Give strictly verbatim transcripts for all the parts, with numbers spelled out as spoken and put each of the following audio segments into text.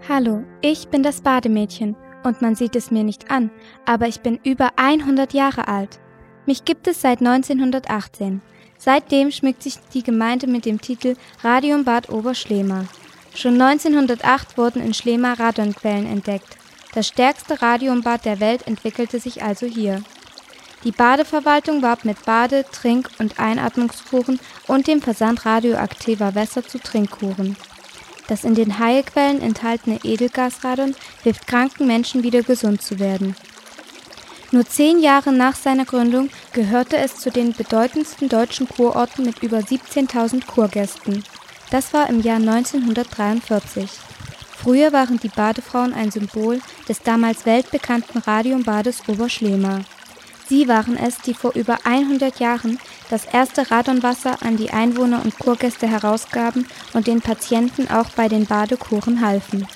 Hallo, ich bin das Bademädchen und man sieht es mir nicht an, aber ich bin über hundert Jahre alt. Mich gibt es seit neunzehnhundertachtzehn. Seitdem schmückt sich die Gemeinde mit dem Titel Radiumbad Oberschlema. Schon neunzehnhundertacht wurden in Schlema Radonquellen entdeckt. Das stärkste Radiumbad der Welt entwickelte sich also hier. Die Badeverwaltung warb mit Bade-, Trink- und Einatmungskuren und dem Versand radioaktiver Wässer zu Trinkkuren. Das in den Heilquellen enthaltene Edelgasradon hilft kranken Menschen wieder gesund zu werden. Nur zehn Jahre nach seiner Gründung gehörte es zu den bedeutendsten deutschen Kurorten mit über siebzehntausend Kurgästen. Das war im Jahr neunzehnhundertdreiundvierzig. Früher waren die Badefrauen ein Symbol des damals weltbekannten Radiumbades Oberschlema. Sie waren es, die vor über hundert Jahren das erste Radonwasser an die Einwohner und Kurgäste herausgaben und den Patienten auch bei den Badekuren halfen.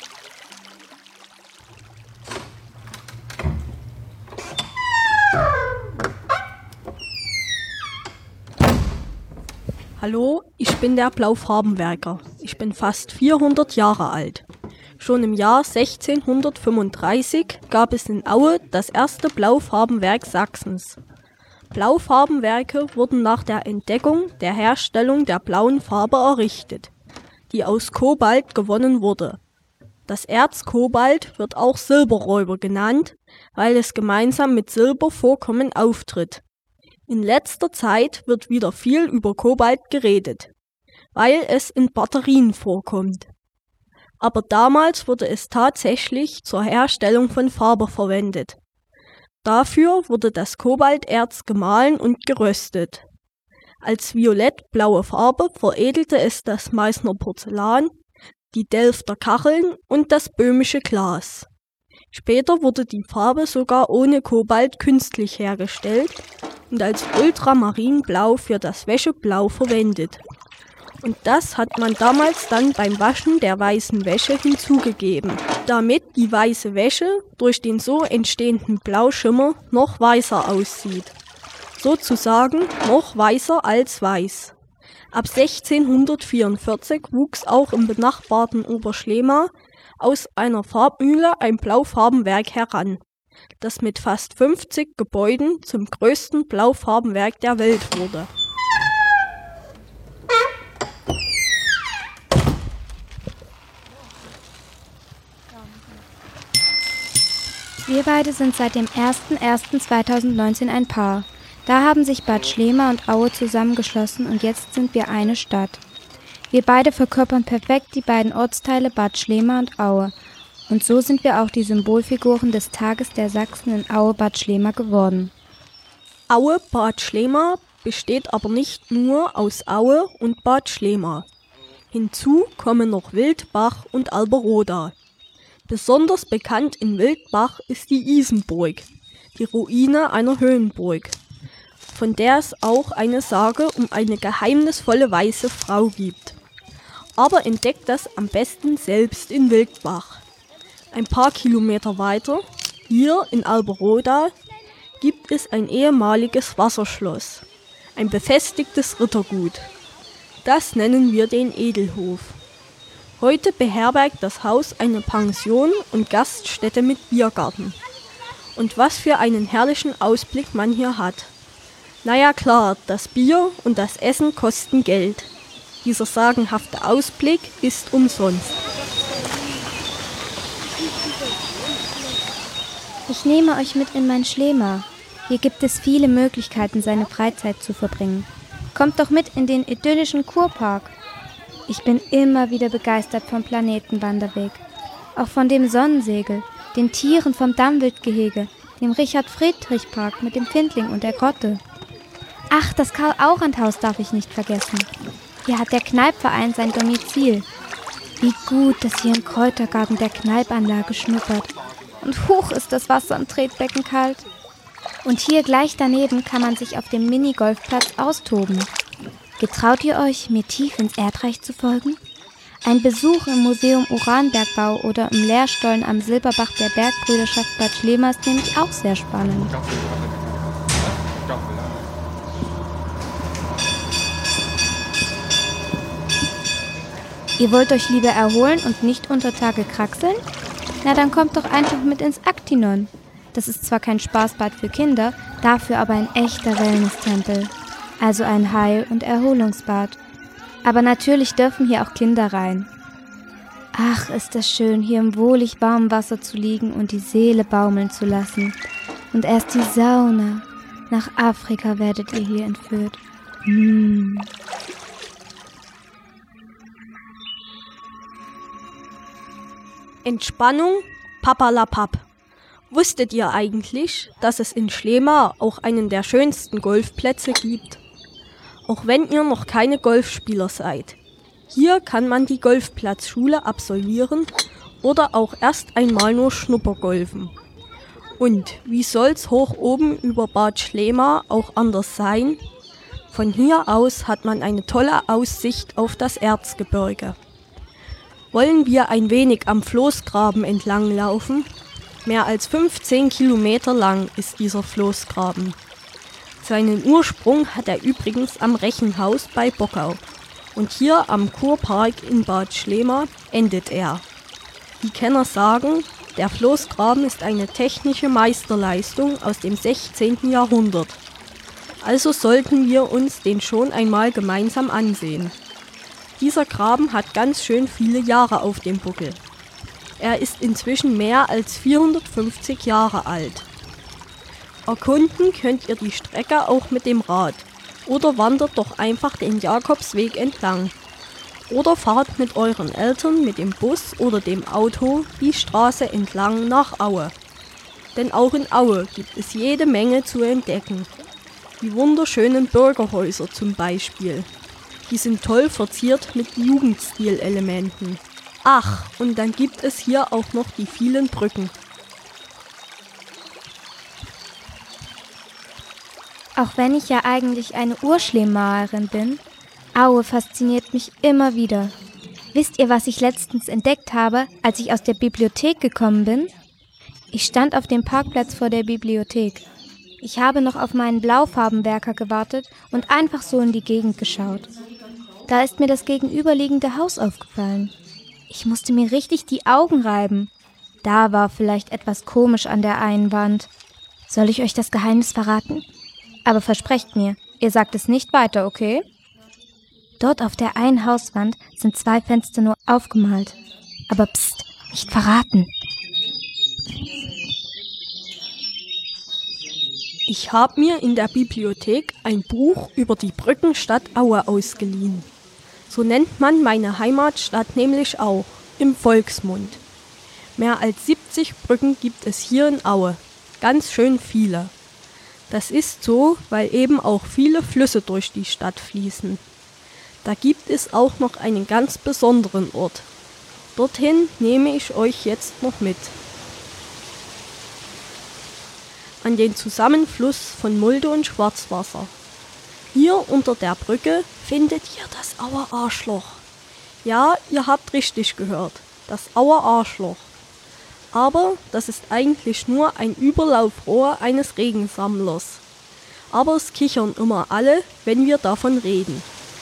Hallo, ich bin der Blaufarbenwerker. Ich bin fast vierhundert Jahre alt. Schon im Jahr sechzehnhundertfünfunddreißig gab es in Aue das erste Blaufarbenwerk Sachsens. Blaufarbenwerke wurden nach der Entdeckung der Herstellung der blauen Farbe errichtet, die aus Kobalt gewonnen wurde. Das Erz Kobalt wird auch Silberräuber genannt, weil es gemeinsam mit Silbervorkommen auftritt. In letzter Zeit wird wieder viel über Kobalt geredet, weil es in Batterien vorkommt. Aber damals wurde es tatsächlich zur Herstellung von Farbe verwendet. Dafür wurde das Kobalterz gemahlen und geröstet. Als violett-blaue Farbe veredelte es das Meißner Porzellan, die Delfter Kacheln und das böhmische Glas. Später wurde die Farbe sogar ohne Kobalt künstlich hergestellt und als Ultramarinblau für das Wäscheblau verwendet. Und das hat man damals dann beim Waschen der weißen Wäsche hinzugegeben, damit die weiße Wäsche durch den so entstehenden Blauschimmer noch weißer aussieht. Sozusagen noch weißer als weiß. Ab sechzehnhundertvierundvierzig wuchs auch im benachbarten Oberschlema aus einer Farbmühle ein Blaufarbenwerk heran, das mit fast fünfzig Gebäuden zum größten Blaufarbenwerk der Welt wurde. Wir beide sind seit dem ersten ersten zweitausendneunzehn ein Paar. Da haben sich Bad Schlema und Aue zusammengeschlossen und jetzt sind wir eine Stadt. Wir beide verkörpern perfekt die beiden Ortsteile Bad Schlema und Aue. Und so sind wir auch die Symbolfiguren des Tages der Sachsen in Aue-Bad Schlema geworden. Aue-Bad Schlema besteht aber nicht nur aus Aue und Bad Schlema. Hinzu kommen noch Wildbach und Alberoda. Besonders bekannt in Wildbach ist die Isenburg, die Ruine einer Höhenburg, von der es auch eine Sage um eine geheimnisvolle weiße Frau gibt. Aber entdeckt das am besten selbst in Wildbach. Ein paar Kilometer weiter, hier in Alberoda, gibt es ein ehemaliges Wasserschloss, ein befestigtes Rittergut. Das nennen wir den Edelhof. Heute beherbergt das Haus eine Pension und Gaststätte mit Biergarten. Und was für einen herrlichen Ausblick man hier hat. Naja klar, das Bier und das Essen kosten Geld. Dieser sagenhafte Ausblick ist umsonst. Ich nehme euch mit in mein Schlema. Hier gibt es viele Möglichkeiten, seine Freizeit zu verbringen. Kommt doch mit in den idyllischen Kurpark. Ich bin immer wieder begeistert vom Planetenwanderweg. Auch von dem Sonnensegel, den Tieren vom Dammwildgehege, dem Richard-Friedrich-Park mit dem Findling und der Grotte. Ach, das Karl-Aurand-Haus darf ich nicht vergessen. Hier hat der Kneippverein sein Domizil. Wie gut, dass hier im Kräutergarten der Kneipanlage schnuppert. Und hoch ist das Wasser im Tretbecken kalt. Und hier gleich daneben kann man sich auf dem Minigolfplatz austoben. Getraut ihr euch, mir tief ins Erdreich zu folgen? Ein Besuch im Museum Uranbergbau oder im Lehrstollen am Silberbach der Bergbrüderschaft Bad Schlema ist nämlich auch sehr spannend. Ihr wollt euch lieber erholen und nicht unter Tage kraxeln? Na, dann kommt doch einfach mit ins Aktinon. Das ist zwar kein Spaßbad für Kinder, dafür aber ein echter Wellness-Tempel. Also ein Heil- und Erholungsbad. Aber natürlich dürfen hier auch Kinder rein. Ach, ist das schön, hier im wohlig warmen Wasser zu liegen und die Seele baumeln zu lassen. Und erst die Sauna. Nach Afrika werdet ihr hier entführt. Mmh. Entspannung, papalapap. Wusstet ihr eigentlich, dass es in Schlema auch einen der schönsten Golfplätze gibt? Auch wenn ihr noch keine Golfspieler seid. Hier kann man die Golfplatzschule absolvieren oder auch erst einmal nur Schnuppergolfen. Und wie soll's hoch oben über Bad Schlema auch anders sein? Von hier aus hat man eine tolle Aussicht auf das Erzgebirge. Wollen wir ein wenig am Floßgraben entlang laufen? Mehr als fünfzehn Kilometer lang ist dieser Floßgraben. Seinen Ursprung hat er übrigens am Rechenhaus bei Bockau. Und hier am Kurpark in Bad Schlema endet er. Die Kenner sagen, der Floßgraben ist eine technische Meisterleistung aus dem sechzehnten Jahrhundert. Also sollten wir uns den schon einmal gemeinsam ansehen. Dieser Graben hat ganz schön viele Jahre auf dem Buckel. Er ist inzwischen mehr als vierhundertfünfzig Jahre alt. Erkunden könnt ihr die Strecke auch mit dem Rad oder wandert doch einfach den Jakobsweg entlang. Oder fahrt mit euren Eltern mit dem Bus oder dem Auto die Straße entlang nach Aue. Denn auch in Aue gibt es jede Menge zu entdecken. Die wunderschönen Bürgerhäuser zum Beispiel. Die sind toll verziert mit Jugendstilelementen. Ach, und dann gibt es hier auch noch die vielen Brücken. Auch wenn ich ja eigentlich eine Urschlemmalerin bin, Aue fasziniert mich immer wieder. Wisst ihr, was ich letztens entdeckt habe, als ich aus der Bibliothek gekommen bin? Ich stand auf dem Parkplatz vor der Bibliothek. Ich habe noch auf meinen Blaufarbenwerker gewartet und einfach so in die Gegend geschaut. Da ist mir das gegenüberliegende Haus aufgefallen. Ich musste mir richtig die Augen reiben. Da war vielleicht etwas komisch an der einen Wand. Soll ich euch das Geheimnis verraten? Aber versprecht mir, ihr sagt es nicht weiter, okay? Dort auf der einen Hauswand sind zwei Fenster nur aufgemalt. Aber pst, nicht verraten. Ich habe mir in der Bibliothek ein Buch über die Brückenstadt Aue ausgeliehen. So nennt man meine Heimatstadt nämlich auch, im Volksmund. Mehr als siebzig Brücken gibt es hier in Aue, ganz schön viele. Das ist so, weil eben auch viele Flüsse durch die Stadt fließen. Da gibt es auch noch einen ganz besonderen Ort. Dorthin nehme ich euch jetzt noch mit. An den Zusammenfluss von Mulde und Schwarzwasser. Hier unter der Brücke findet ihr das Auer Arschloch. Ja, ihr habt richtig gehört, das Auer Arschloch. Aber das ist eigentlich nur ein Überlaufrohr eines Regensammlers. Aber es kichern immer alle, wenn wir davon reden.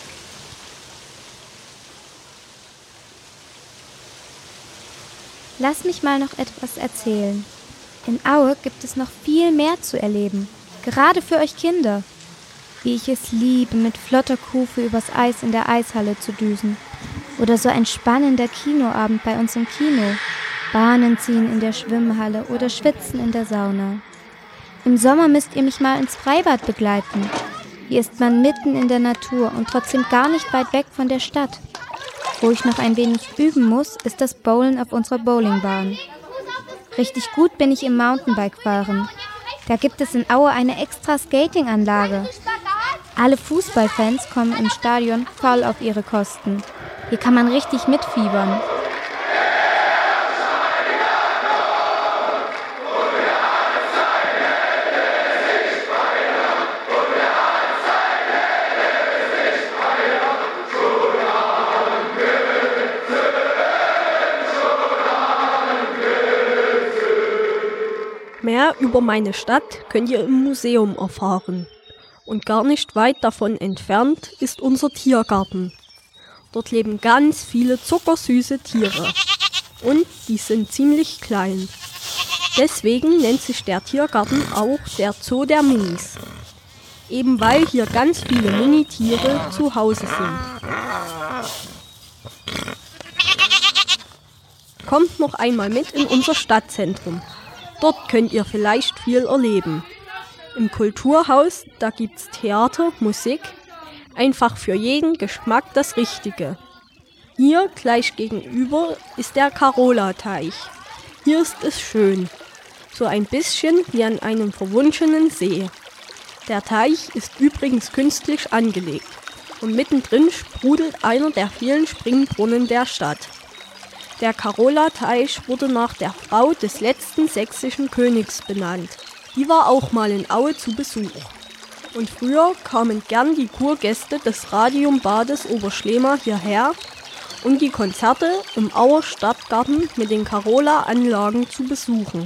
Lass mich mal noch etwas erzählen. In Aue gibt es noch viel mehr zu erleben, gerade für euch Kinder. Wie ich es liebe, mit flotter Kufe übers Eis in der Eishalle zu düsen. Oder so ein spannender Kinoabend bei uns im Kino. Bahnen ziehen in der Schwimmhalle oder schwitzen in der Sauna. Im Sommer müsst ihr mich mal ins Freibad begleiten. Hier ist man mitten in der Natur und trotzdem gar nicht weit weg von der Stadt. Wo ich noch ein wenig üben muss, ist das Bowlen auf unserer Bowlingbahn. Richtig gut bin ich im Mountainbike-Fahren. Da gibt es in Aue eine extra Skating-Anlage. Alle Fußballfans kommen im Stadion voll auf ihre Kosten. Hier kann man richtig mitfiebern. Mehr über meine Stadt könnt ihr im Museum erfahren. Und gar nicht weit davon entfernt ist unser Tiergarten. Dort leben ganz viele zuckersüße Tiere. Und die sind ziemlich klein. Deswegen nennt sich der Tiergarten auch der Zoo der Minis. Eben weil hier ganz viele Minitiere zu Hause sind. Kommt noch einmal mit in unser Stadtzentrum. Dort könnt ihr vielleicht viel erleben. Im Kulturhaus, da gibt's Theater, Musik, einfach für jeden Geschmack das Richtige. Hier gleich gegenüber ist der Carola-Teich. Hier ist es schön, so ein bisschen wie an einem verwunschenen See. Der Teich ist übrigens künstlich angelegt und mittendrin sprudelt einer der vielen Springbrunnen der Stadt. Der Carola-Teich wurde nach der Frau des letzten sächsischen Königs benannt. Die war auch mal in Aue zu Besuch. Und früher kamen gern die Kurgäste des Radiumbades Oberschlema hierher, um die Konzerte im Auer Stadtgarten mit den Carola-Anlagen zu besuchen.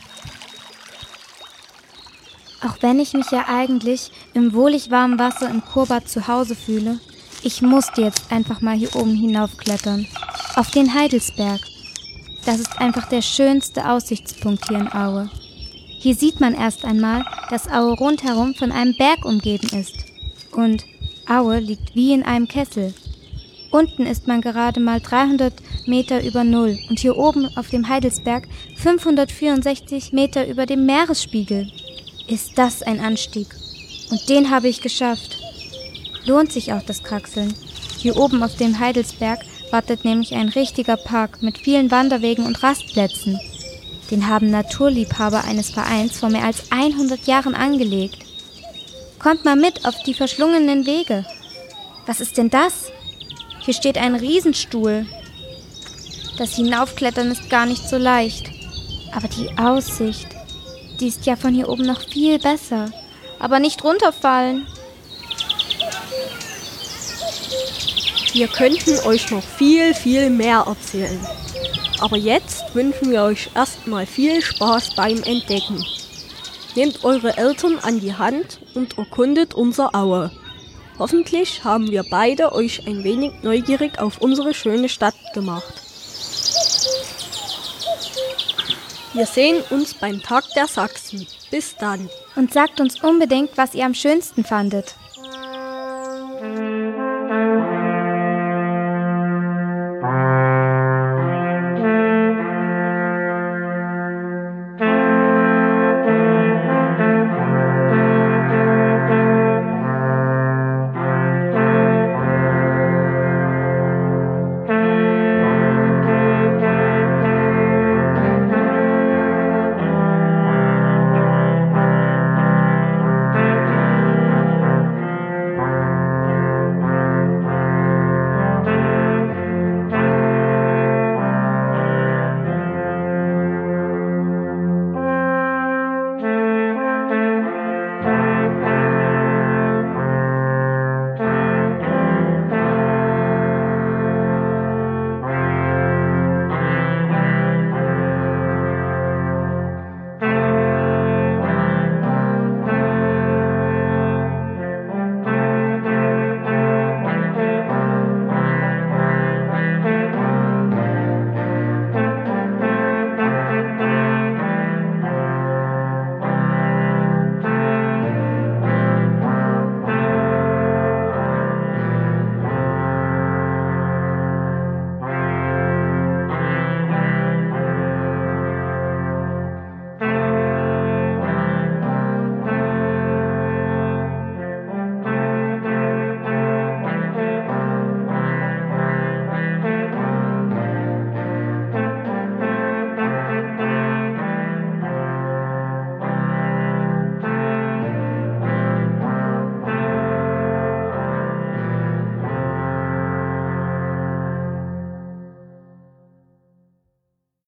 Auch wenn ich mich ja eigentlich im wohlig warmen Wasser im Kurbad zu Hause fühle, ich musste jetzt einfach mal hier oben hinaufklettern. Auf den Heidelsberg. Das ist einfach der schönste Aussichtspunkt hier in Aue. Hier sieht man erst einmal, dass Aue rundherum von einem Berg umgeben ist. Und Aue liegt wie in einem Kessel. Unten ist man gerade mal dreihundert Meter über Null und hier oben auf dem Heidelsberg fünfhundertvierundsechzig Meter über dem Meeresspiegel. Ist das ein Anstieg? Und den habe ich geschafft. Lohnt sich auch das Kraxeln. Hier oben auf dem Heidelsberg wartet nämlich ein richtiger Park mit vielen Wanderwegen und Rastplätzen. Den haben Naturliebhaber eines Vereins vor mehr als hundert Jahren angelegt. Kommt mal mit auf die verschlungenen Wege. Was ist denn das? Hier steht ein Riesenstuhl. Das Hinaufklettern ist gar nicht so leicht. Aber die Aussicht, die ist ja von hier oben noch viel besser. Aber nicht runterfallen. Wir könnten euch noch viel, viel mehr erzählen. Aber jetzt wünschen wir euch erstmal viel Spaß beim Entdecken. Nehmt eure Eltern an die Hand und erkundet unser Aue. Hoffentlich haben wir beide euch ein wenig neugierig auf unsere schöne Stadt gemacht. Wir sehen uns beim Tag der Sachsen. Bis dann. Und sagt uns unbedingt, was ihr am schönsten fandet.